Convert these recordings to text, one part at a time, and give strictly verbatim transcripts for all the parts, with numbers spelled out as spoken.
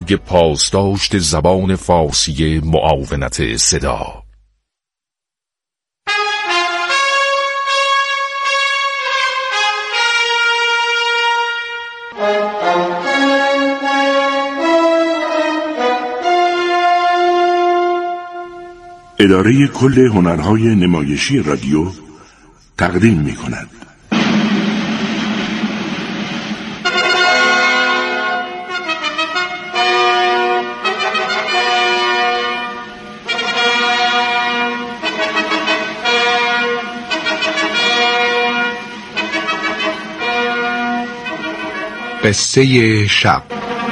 برای پاسداشت زبان فارسی معاونت صدا. اداره کل هنرهای نمایشی رادیو تقدیم می کند. قصه شب.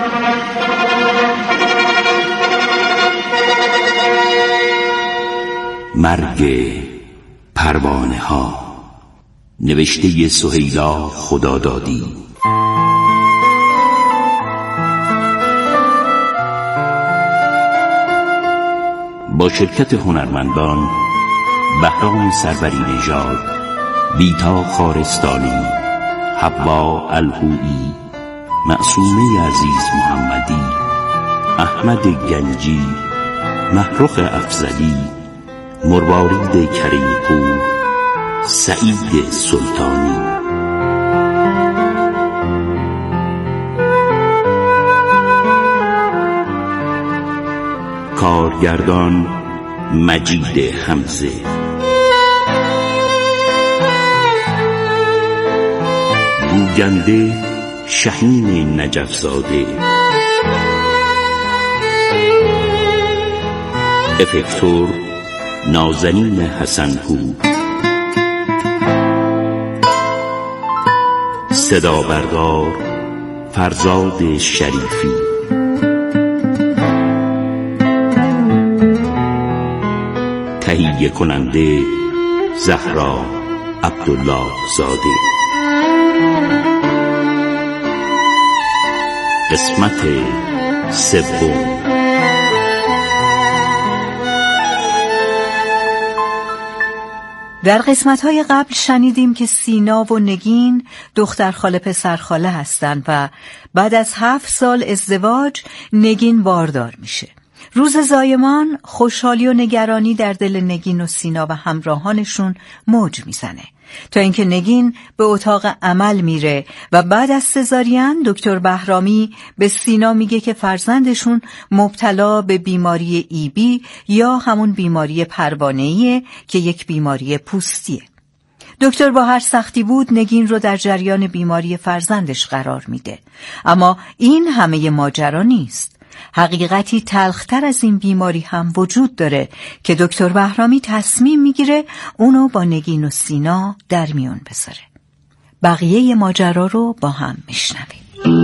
مرگ پروانه ها، نوشته سهیلا خدادادی. با شرکت هنرمندان بهرام سروری نژاد، بیتا خارستانی، حوا الهویی، معصومه عزیز محمدی، احمد گنجی، محروق افضلی، مروارید کریمپور، سعید سلطانی. کارگردان مجید حمزه. گوینده شهین نجفزاده. افکتور نازنین حسن‌پور. صدا بردار فرزاد شریفی. تهیه کننده زهرا عبدالله زاده. قسمت سوم. در قسمت‌های قبل شنیدیم که سینا و نگین دختر خاله پسر خاله هستند و بعد از هفت سال ازدواج نگین باردار میشه. روز زایمان خوشحالی و نگرانی در دل نگین و سینا و همراهانشون موج میزنه تا اینکه نگین به اتاق عمل میره و بعد از سزارین دکتر بهرامی به سینا میگه که فرزندشون مبتلا به بیماری ای بی یا همون بیماری پروانه‌ایه که یک بیماری پوستیه. دکتر با هر سختی بود نگین رو در جریان بیماری فرزندش قرار میده، اما این همه ماجرا نیست. حقیقتی تلختر از این بیماری هم وجود داره که دکتر بهرامی تصمیم میگیره اونو با نگین و سینا در میون بذاره. بقیه ماجرا رو با هم میشنویم.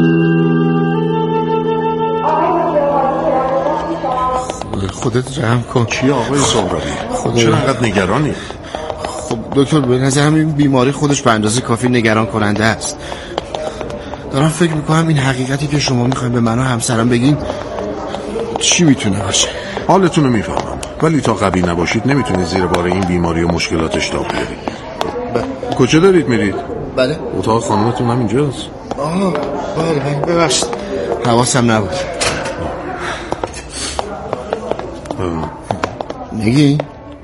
خودت رحم کن. چی آقای سهرابی؟ چرا انقدر نگرانی؟ خب دکتر به نظرم این بیماری خودش به اندازه کافی نگران کننده است. دارم فکر میکنم این حقیقتی که شما میخواین به من و همسرم بگین چی میتونه باشه. حالتون رو میفهمم، ولی تا قوی نباشید نمیتونید زیر بار این بیماری و مشکلاتش تاب بیارید. ب... کجا دارید میرید؟ بله اتاق خانمتون هم اینجاست. آه بله بله ببخشید حواسم نبود. نگین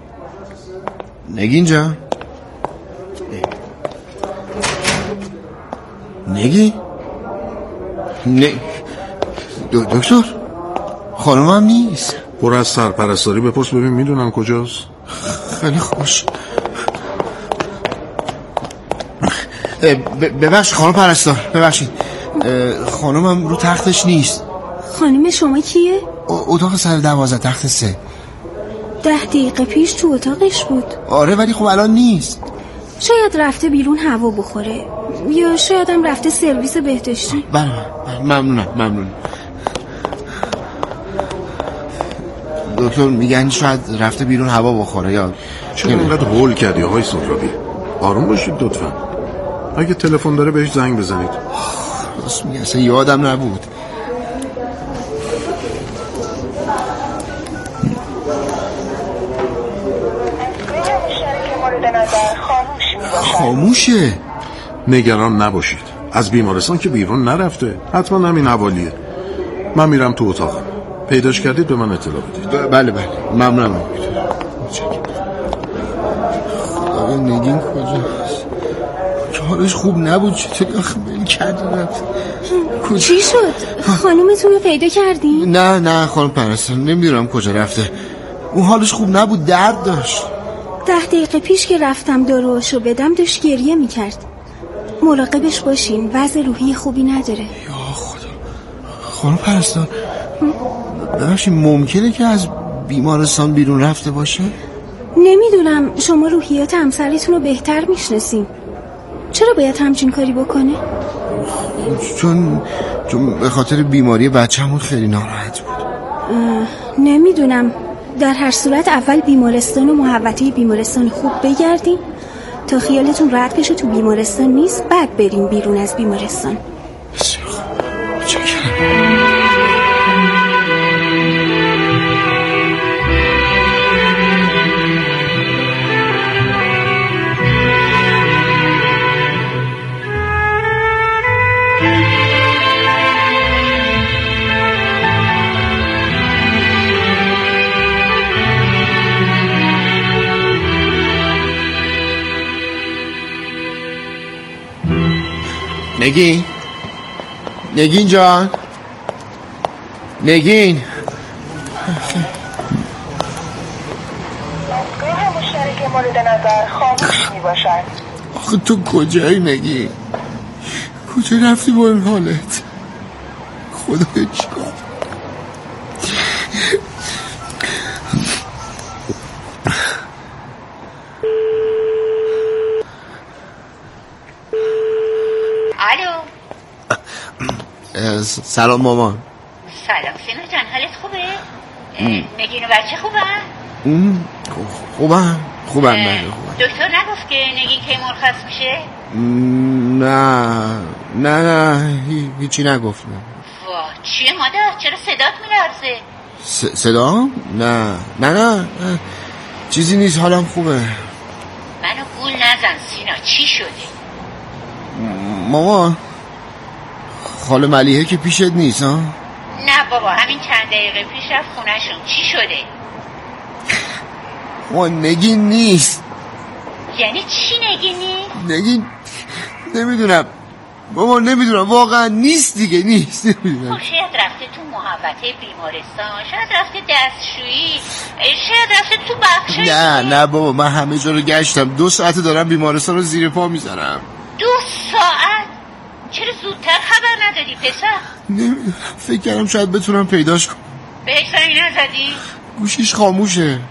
نگین جان نگین ن... دکتر خانمم نیست. برو از سرپرستاری بپرس ببین میدونن کجاست. خیلی خوش. ببخش خانم پرستار، ببخشید خانمم رو تختش نیست. خانم شما کیه؟ اتاق سر دوازده تخت سه. ده دقیقه پیش تو اتاقش بود. آره ولی خب الان نیست. شاید رفته بیرون هوا بخوره یا شاید هم رفته سرویس بهداشتی. بله ممنونم ممنونم. دکتر میگن شاید رفته بیرون هوا بخوره یا چرا اینقدر هول کردی آقای سهرابی؟ آروم باشید لطفا. اگه تلفن داره بهش زنگ بزنید. راست میگه اصلا یادم نبود. خاموشه. نگران نباشید، از بیمارستان که بیرون نرفته، حتما همین حوالیه. من میرم تو اتاقم. پیداش کردید به من اطلاع بدید. ب- بله بله ممنونم. خدای نگین کجاست؟ که حالش خوب نبود چطوری آخه بلی کردی رفت؟ چی شد؟ خانومتون رو پیدا کردی؟ نه نه خانم پرستار نمیدونم کجا رفته. اون حالش خوب نبود، درد داشت. ده دقیقه پیش که رفتم داروهاشو بدم داشت گریه میکرد. مراقبش باشین، وضع روحی خوبی نداره. یا خدا. خانم پرستار ببخشید ممکنه که از بیمارستان بیرون رفته باشه؟ نمیدونم، شما روحیات همسرتون رو بهتر میشناسین. چرا باید همچین کاری بکنه؟ چون چون به خاطر بیماری بچه‌مون خیلی ناراحت بود. نمیدونم، در هر صورت اول بیمارستان و محوطه بیمارستان خوب بگردیم تا خیالتون راحت بشه تو بیمارستان نیست، بعد بریم بیرون از بیمارستان. بسیار خوب. چکرم. نگین نگین جان نگین گروه مشترک مورد نظر خاموش می باشد. آخه تو کجایی نگین؟ کجا رفتی با این حالت؟ خدای چیکار؟ سلام مامان. سلام سینا جان، حالت خوبه؟ نگین و بچه خوبن؟ خوبم خوبم بله خوبم. دکتر نگفت که نگین کی مرخص میشه؟ نه نه نه هی... هیچی نگفت. وا چیه مادر؟ چرا صدات میلرزه؟ س... صدا؟ نه نه نه چیزی نیست، حالم خوبه. منو گول نزن سینا، چی شده؟ مامان خاله ملیحه که پیشت نیست ها؟ نه بابا، همین چند دقیقه پیش رفت خونه‌شون. چی شده؟ ما نگین نیست. یعنی چی نگین نیست؟ نگین نمیدونم بابا، نمیدونم واقعا نیست دیگه، نیست نمیدونم. خب شاید رفته تو محوطه بیمارستان، شاید رفته دستشویی، شاید رفته تو بخش. نه نه بابا، من همه جا رو گشتم، دو ساعت دارم بیمارستان رو زیر پا میذارم. دو ساعت؟ چرا زودتر خبر ندادی پسر؟ نمیدونم، فکر کردم شاید بتونم پیداش کنم. بهش زنگ نزدی؟ گوشیش خاموشه.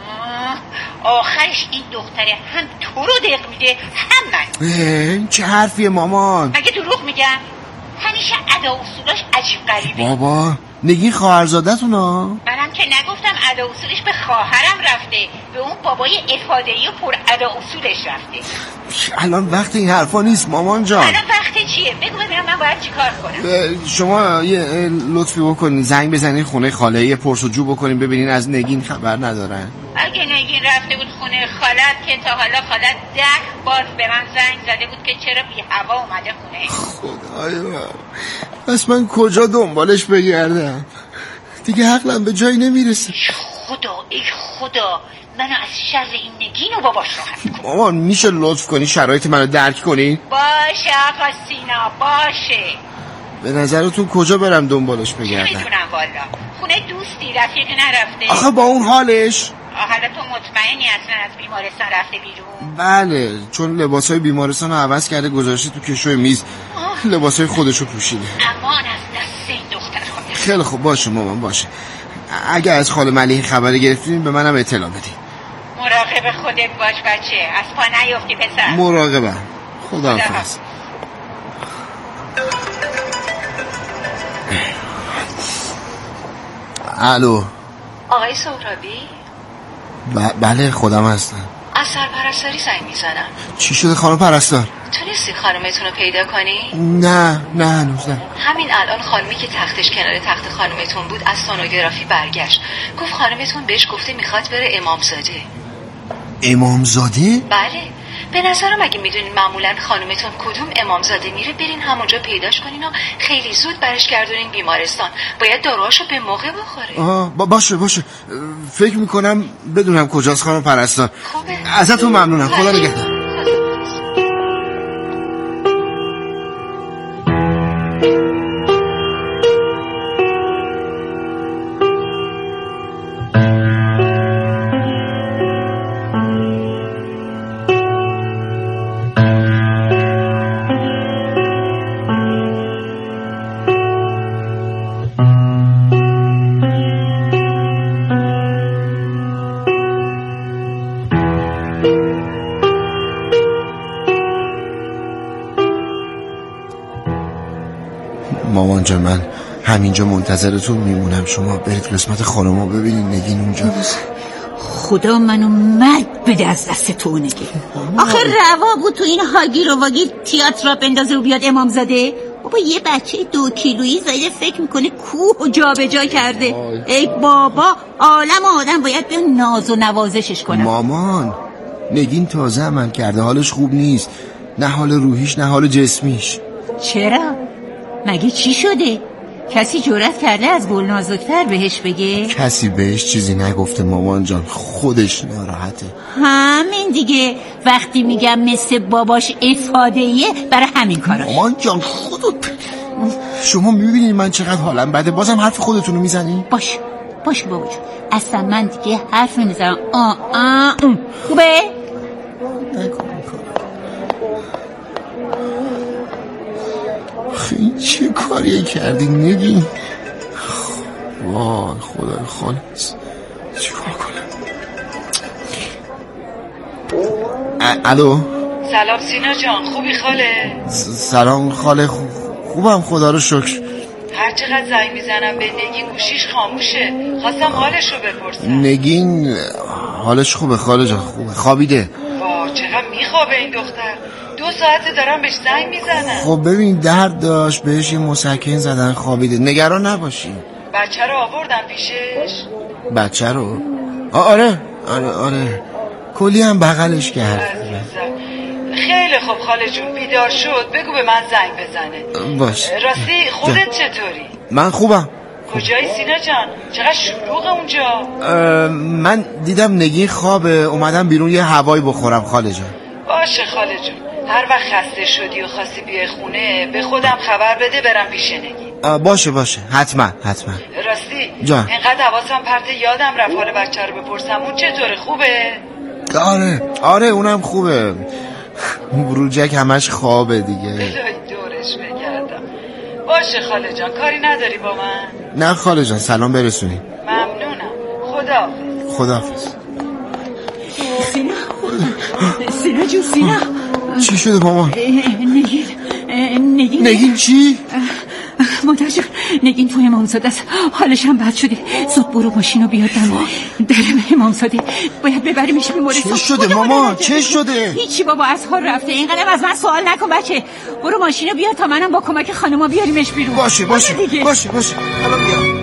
آخرش این دختره هم تو رو دق میده هم من. این چه حرفیه مامان؟ مگه دروغ میگم؟ همیشه ادا اصولاش عجیب غریبه. بابا نگین خواهرزادتونا؟ منم که نگفتم ادا اصولش به خواهرم رفته، به اون بابای افاده‌ای و پر ادا اصولش رفته. الان وقت این حرفا نیست مامان جان. الان وقت چیه؟ بگو ببینم من باید چی کار کنم. شما یه لطفی بکنین زنگ بزنین خونه خاله، یه پرسجو بکنین ببینین از نگین خبر ندارن. اگه نگین رفته بود خونه خالت که تا حالا خالت ده بار به من زنگ زده بود که چرا بی هوا اومده خونه. خدای من، پس من کجا دنبالش بگردم؟ دیگه عقلم به جایی نمیرسه. خدا ای خدا، منو از شر این نگین و باباش راحت کن. مامان میشه لطف کنی شرایط منو درک کنی؟ باشه آقا سینا، باشه. به نظرتون کجا برم دنبالش بگردم؟ نمیتونم والا. خونه دوستی رفیق نرفته؟ آخه با اون حالش؟ حالا تو مطمئنی اصلا از بیمارستان رفته بیرون؟ بله، چون لباسای بیمارستان رو عوض کرده گذاشته تو کشوی میز، لباسای خودشو پوشیده. امان از دست این دختر خودم. خیلی خوب باشه مامان، باشه. اگه از خاله ملیحه خبری گرفتین به منم اطلاع بدین. مراقب خودت باش بچه، از پا نیفتی پسر. مراقبم. خدا حافظ. الو آقای سهرابی؟ ب- بله خودم هستم. از سرپرستاری زنگ میزنم. چی شده خانم پرستار؟ تونستی خانمتون رو پیدا کنی؟ نه نه هنوز نه. همین الان خانمی که تختش کنار تخت خانمتون بود از سونوگرافی برگشت، گفت خانمتون بهش گفته میخواد بره امامزاده. امامزاده؟ بله، به نظرم اگه میدونین معمولا خانومتون کدوم امامزاده میره برین همونجا پیداش کنین و خیلی زود برش گردونین بیمارستان. باید داروهاشو به موقع بخوره. آه با باشه باشه فکر میکنم بدونم کجاست خانم پرستار. ازتون ممنونم. خدا نگهدار. مامان جان من همینجا منتظرتون میمونم. شما برید قسمت خانمو ببینید. نگین اونجاست. خدا منو مرد بده از دست تو نگین. آخه روا بود تو این هاگیر و واگیر تئاتر را بندازه و بیاد امامزاده. بابا یه بچه دو کیلویی زایده فکر میکنه کوه و جا به جا کرده. آی. ای بابا عالم آدم باید به ناز و نوازشش کنه. مامان نگین تازه عمل کرده، حالش خوب نیست، نه حال روحیش نه حال جسمیش. چرا؟ مگه چی شده؟ کسی جرأت کرده از گل نازکتر بهش بگه؟ کسی بهش چیزی نگفته مامان جان، خودش ناراحته. همین دیگه، وقتی میگم مثل باباش افادهیه برای همین کاراش. مامان جان خودت شما میبینید من چقدر حالم بده، بازم حرف خودتونو میزنی؟ باش باش بابا جان، اصلا من دیگه حرف نمیزنم. آه آه خوبه؟ نکن این چه کاری کردی نگین؟ وای خدای خالص چی کار کنم؟ الو سلام سینا جان، خوبی خاله؟ سلام خاله، خوبم خدا رو شکر. هر چقدر زنگ میزنم به نگین گوشیش خاموشه. خواستم حالش رو بپرسم. نگین حالش خوبه خاله جان، خوبه، خوابیده. واه چقدر میخوابه این دختر. دو ساعته دارم بهش زنگ میزنم. خب ببین درد داشت، بهش یه مسکن زدن، خوابیده. نگران نباشی. بچه رو آوردن پیشش؟ بچه رو؟ آره آره آره کلی هم بغلش کرد. خیلی خوب خاله جون، بیدار شد بگو به من زنگ بزنه. باش. راستی خودت چطوری؟ من خوبم. کجایی سینا جان؟ چقدر شلوغه اونجا؟ من دیدم نگین خوابه، اومدم بیرون یه هوایی بخورم خاله جان. باشه خاله جون، هر وقت خسته شدی و خواستی بیای خونه به خودم خبر بده برم پیش نگین. باشه باشه حتما حتما. راستی جان اینقدر حواسم پرت یادم رفت حال بچه رو بپرسم اون چطوره، خوبه؟ آره آره اونم خوبه. بروجک همش خوابه دیگه. دورش بگردم. باشه خاله جان، کاری نداری با من؟ نه خاله جان، سلام برسونی. ممنونم. خداحافظ. خداحافظ. سینا سینا جو سینا چی شده مامان؟ نگین نگین نگین چی؟ مادر جان نگین توی امامزاده است، حالش هم بد شده. زود برو ماشینو بیار در امامزاده، باید ببریمش بیمارستان. چه شده مامان؟ چه شده؟ هیچی بابا، از حال رفته. اینقدر از من سوال نکن بچه. برو ماشینو بیار تا منم با کمک خانوما بیاریمش بیرون. باشه باشه باشه باشه الان میام.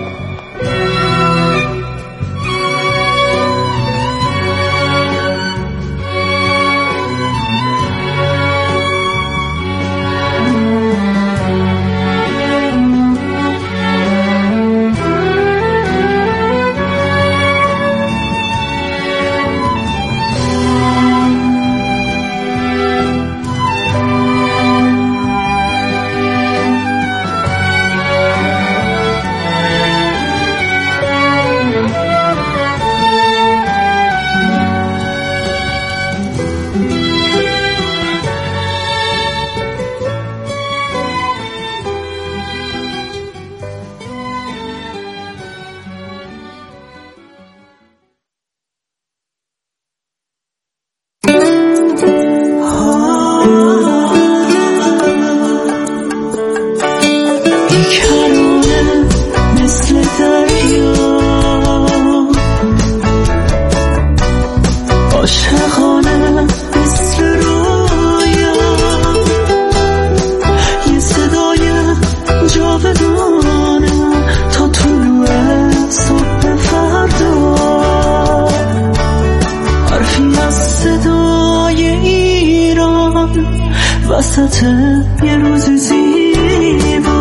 وسط یه روز زیبا.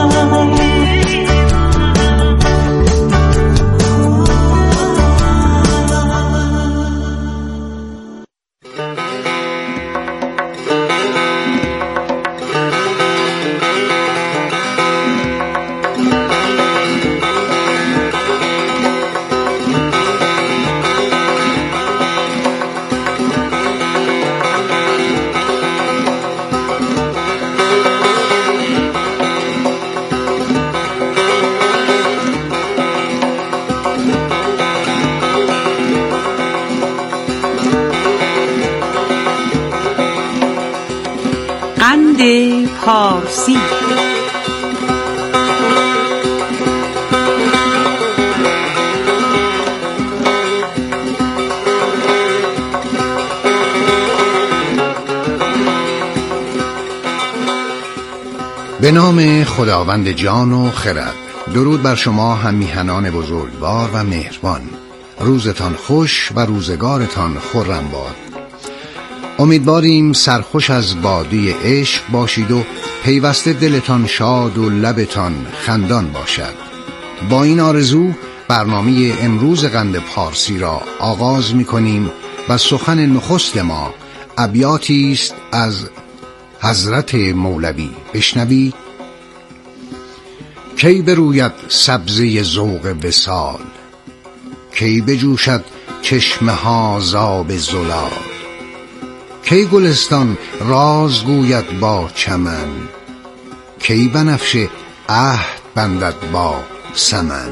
پارسی. به نام خداوند جان و خرد. درود بر شما هم میهنان بزرگوار و مهربان. روزتان خوش و روزگارتان خرم باد. امیدواریم سرخوش از باده عشق باشید و پیوسته دلتان شاد و لبتان خندان باشد. با این آرزو برنامه امروز قند پارسی را آغاز می کنیم و سخن نخست ما ابیاتی است از حضرت مولوی. بشنوید. کی بروید سبزه ذوق وصال، کی بجوشد چشمه ها زاب زلال، کی گلستان راز گوید با چمن، کی بنفشه عهد بندد با سمن.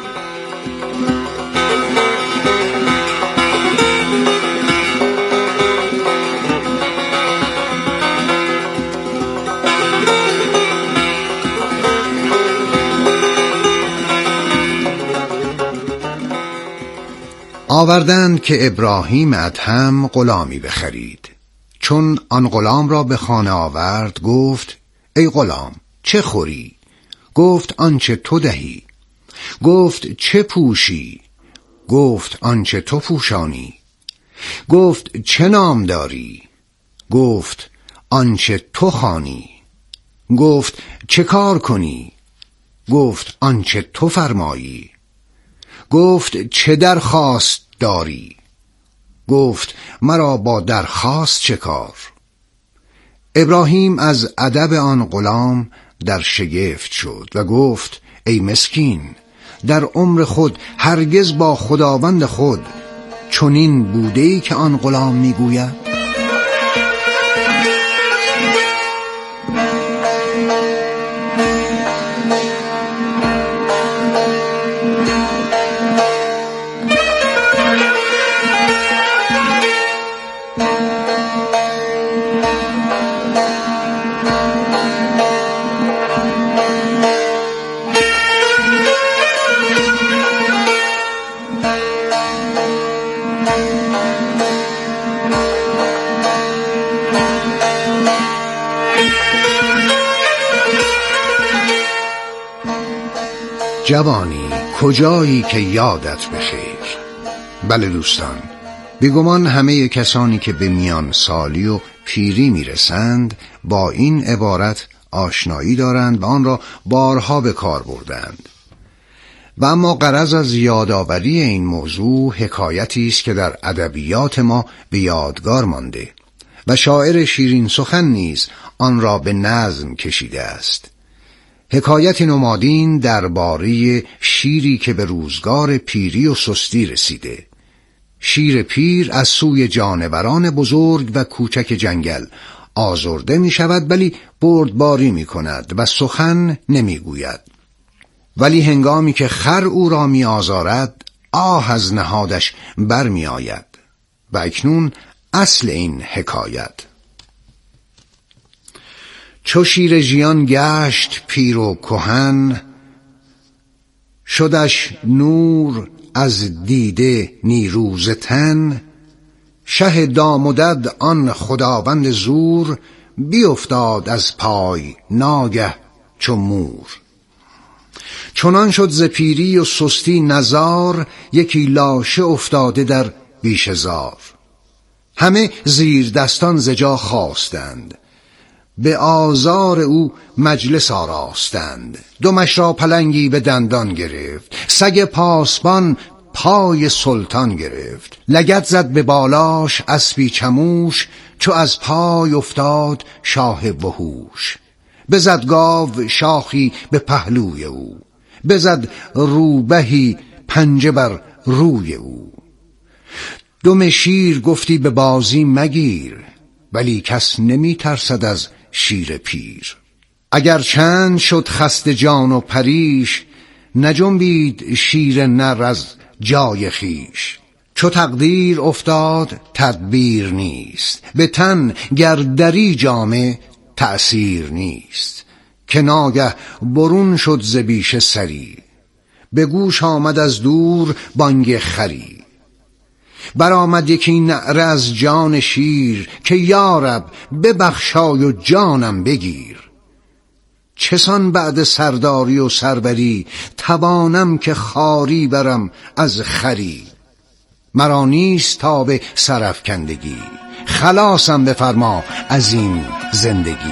آوردند که ابراهیم ادهم غلامی بخرید. چون آن غلام را به خانه آورد گفت ای غلام چه خوری؟ گفت آنچه تو دهی. گفت چه پوشی؟ گفت آنچه تو پوشانی. گفت چه نام داری؟ گفت آنچه تو خوانی. گفت چه کار کنی؟ گفت آنچه تو فرمایی. گفت چه درخواست داری؟ گفت مرا با درخواست چه کار؟ ابراهیم از ادب آن غلام در شگفت شد و گفت ای مسکین، در عمر خود هرگز با خداوند خود چنین بوده‌ای که آن غلام میگوید؟ جوانی کجایی که یادت بخیر. بله دوستان، بیگمان همه کسانی که به میان سالی و پیری میرسند با این عبارت آشنایی دارند و آن را بارها به کار بردند. و اما غرض از یادآوری این موضوع حکایتی است که در ادبیات ما به یادگار مانده و شاعر شیرین سخن نیز آن را به نظم کشیده است. حکایت نمادین درباره شیری که به روزگار پیری و سستی رسیده. شیر پیر از سوی جانوران بزرگ و کوچک جنگل آزرده می شود، ولی بردباری می کند و سخن نمی گوید. ولی هنگامی که خر او را می آزارد آه از نهادش بر می آید. و اکنون اصل این حکایت. چو شیر ژیان گشت پیر و کهن، شدش نور از دیده نیروز تن. شه دامدد آن خداوند زور، بیفتاد از پای ناگه چو مور. چنان شد ز پیری و سستی نزار، یکی لاشه افتاده در بیشه زار. همه زیر دستان ز جا خاستند، به آزار او مجلس آراستند. دمش را پلنگی به دندان گرفت، سگ پاسبان پای سلطان گرفت. لگد زد به بالاش اسبی چموش، چو از پای افتاد شاه وحوش. بزد گاو شاخی به پهلوی او، بزد روبهی پنجه بر روی او. دم شیر گفتی به بازی مگیر، ولی کس نمی ترسد از شیر پیر. اگر چند شد خسته جان و پریش، نجنبید شیر نر از جای خیش. چو تقدیر افتاد تدبیر نیست، به تن گر دری جامه تأثیر نیست. که ناگه برون شد ز بیشه سری، به گوش آمد از دور بانگ خری. برآمد یکی نعره از جان شیر، که یارب ببخشای و جانم بگیر. چسان بعد سرداری و سروری، توانم که خاری برم از خری. مرا نیست تا به سرافکندگی، خلاصم بفرما از این زندگی.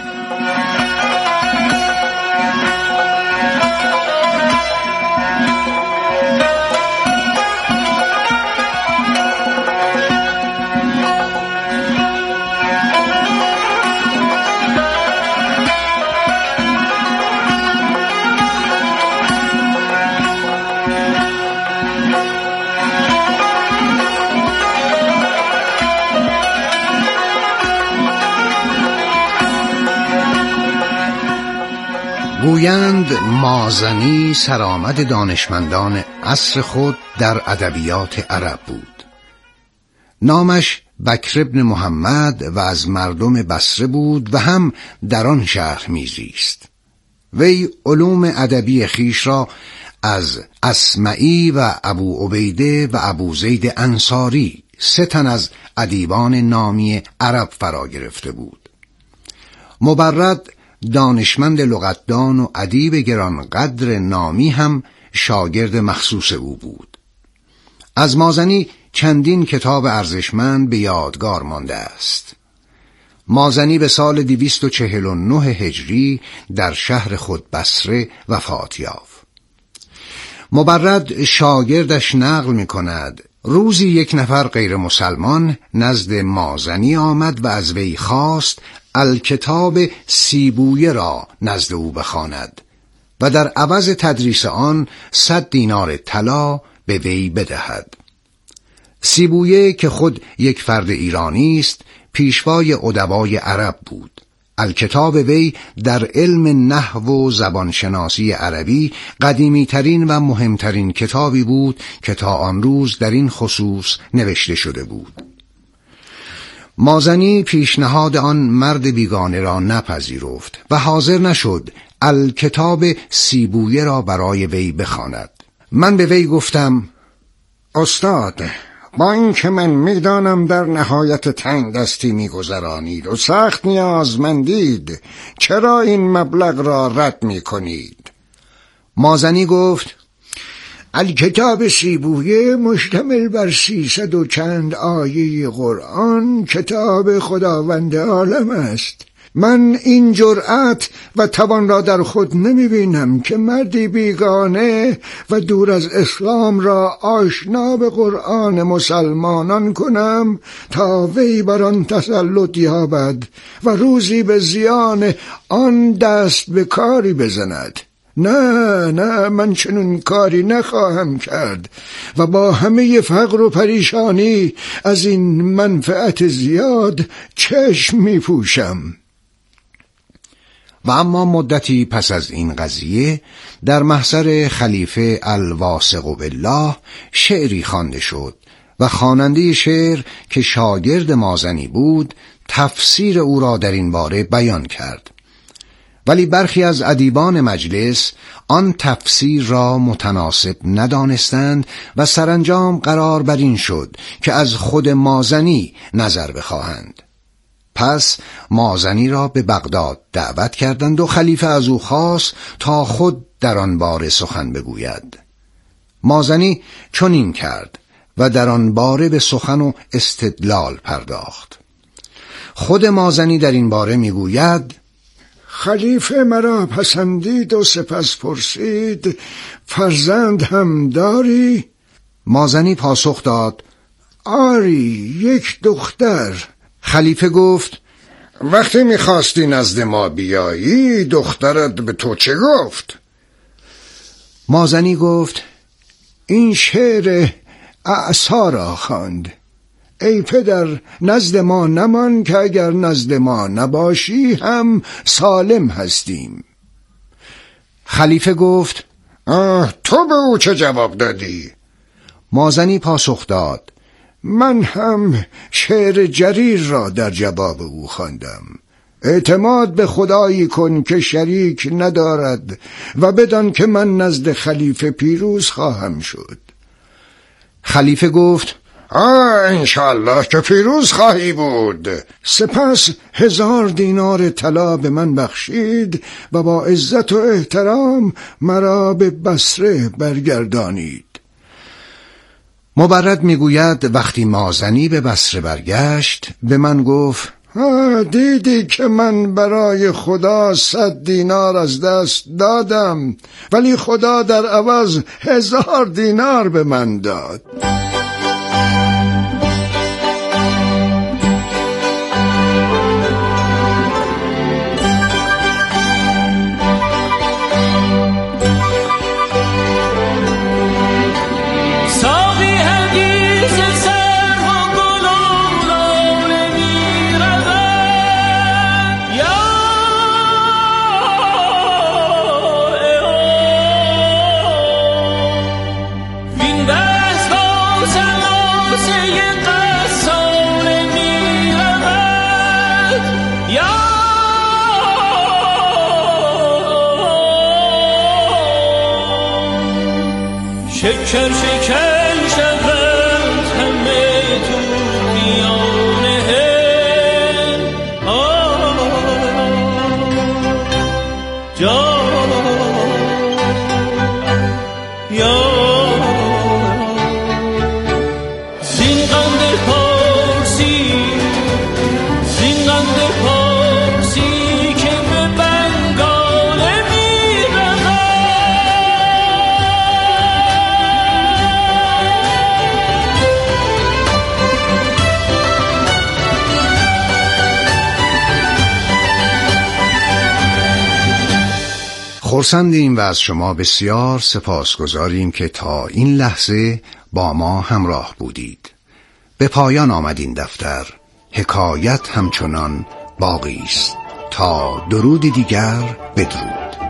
گویند مازنی سرآمد دانشمندان عصر خود در ادبیات عرب بود. نامش بکر ابن محمد و از مردم بصره بود و هم در آن شهر میزیست. وی علوم ادبی خیش را از اصمعی و ابو عبیده و ابو زید انصاری، سه تن از ادیبان نامی عرب فرا گرفته بود. مبرد دانشمند لغتدان و ادیب گرانقدر نامی هم شاگرد مخصوص او بود. از مازنی چندین کتاب ارزشمند به یادگار مانده است. مازنی به سال دویست و چهل و نه هجری در شهر خود بصره وفات یافت. مبرد شاگردش نقل می کند روزی یک نفر غیر مسلمان نزد مازنی آمد و از وی خواست الکتاب سیبویه را نزد او بخواند و در عوض تدریس آن صد دینار طلا به وی بدهد. سیبویه که خود یک فرد ایرانی است، پیشوای ادبای عرب بود. الکتاب وی در علم نحو و زبانشناسی عربی قدیمی ترین و مهمترین کتابی بود که تا آن روز در این خصوص نوشته شده بود. مازنی پیشنهاد آن مرد بیگانه را نپذیرفت و حاضر نشد الکتاب سیبویه را برای وی بخواند. من به وی گفتم استاد، با اینکه من میدانم در نهایت تنگ دستی میگذرانید و سخت نیازمندید، چرا این مبلغ را رد میکنید؟ مازنی گفت الکتاب سیبویه مشتمل بر سیصد و چند آیه قرآن کتاب خداوند عالم است. من این جرأت و توان را در خود نمی بینم که مردی بیگانه و دور از اسلام را آشنا به قرآن مسلمانان کنم تا وی بر آن تسلط یابد و روزی به زیان آن دست به کاری بزند. نه نه، من چنین کاری نخواهم کرد و با همه فقر و پریشانی از این منفعت زیاد چشم می پوشم. و اما مدتی پس از این قضیه در محضر خلیفه الواثق بالله شعری خوانده شد و خواننده شعر که شاگرد مازنی بود تفسیر او را در این باره بیان کرد. ولی برخی از ادیبان مجلس آن تفسیر را متناسب ندانستند و سرانجام قرار بر این شد که از خود مازنی نظر بخواهند. پس مازنی را به بغداد دعوت کردند و خلیفه از او خواست تا خود در آن باره سخن بگوید. مازنی چنین کرد و در آن باره به سخن و استدلال پرداخت. خود مازنی در این باره میگوید: خلیفه مرا پسندید و سپس پرسید فرزند هم داری؟ مازنی پاسخ داد: آری، یک دختر. خلیفه گفت: وقتی میخواستی نزد ما بیایی دخترت به تو چه گفت؟ مازنی گفت: این شعر اعصا را خواند: ای پدر نزد ما نمان که اگر نزد ما نباشی هم سالم هستیم. خلیفه گفت: آه، تو به او چه جواب دادی؟ مازنی پاسخ داد: من هم شعر جریر را در جواب او خواندم: اعتماد به خدایی کن که شریک ندارد و بدان که من نزد خلیفه پیروز خواهم شد. خلیفه گفت: آه، انشالله که پیروز خواهی بود. سپس هزار دینار طلا به من بخشید و با عزت و احترام مرا به بصره برگردانید. مبرد میگوید وقتی مازنی به بصره برگشت به من گفت: آه، دیدی که من برای خدا صد دینار از دست دادم ولی خدا در عوض هزار دینار به من داد. شکر شکر شود همه تو میانه جا یا زین قند پارسی زین قند پارسی که به بنگاله میرود خرسندیم و از شما بسیار سپاسگزاریم که تا این لحظه با ما همراه بودید. به پایان آمد این دفتر. حکایت همچنان باقی است. تا درود دیگر، بدرود.